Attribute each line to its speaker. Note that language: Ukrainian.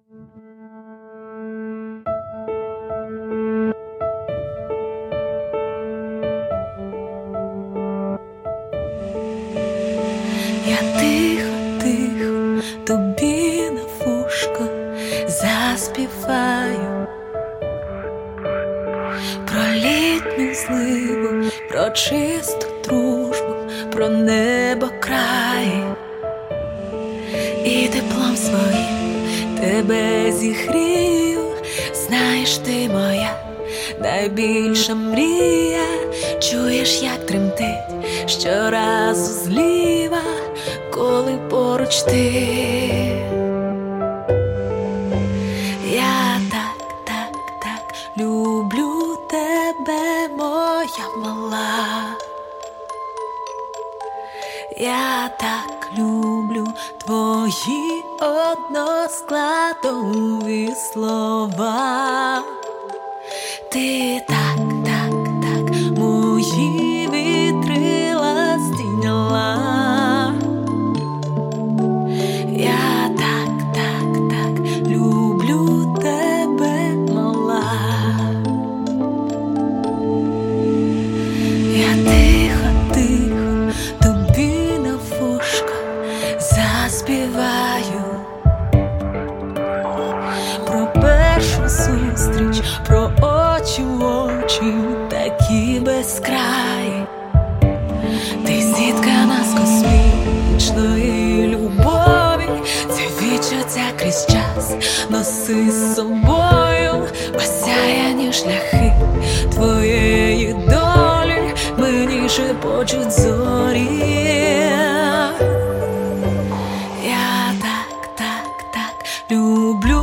Speaker 1: Я тихо, тихо тобі на вушко заспіваю про літню зливу, про чисту дружбу, про небо край. І теплом своїм тебе зігрію. Знаєш, ти моя найбільша мрія. Чуєш, як тремтить щоразу зліва, коли поруч ти. Я так люблю тебе, моя мала. Я так люблю твої односкладові слова. Ти так мої вітрила здійняла. Я так люблю тебе, мала. Я тихо тобі на вушко заспіваю про першу зустріч, про очі в очі, такі безкраї. Ти зіткана з космічної любові, це відчуття крізь час носи з собою, осяяні шляхи твоєї долі, мені шепочуть зорі. Я так люблю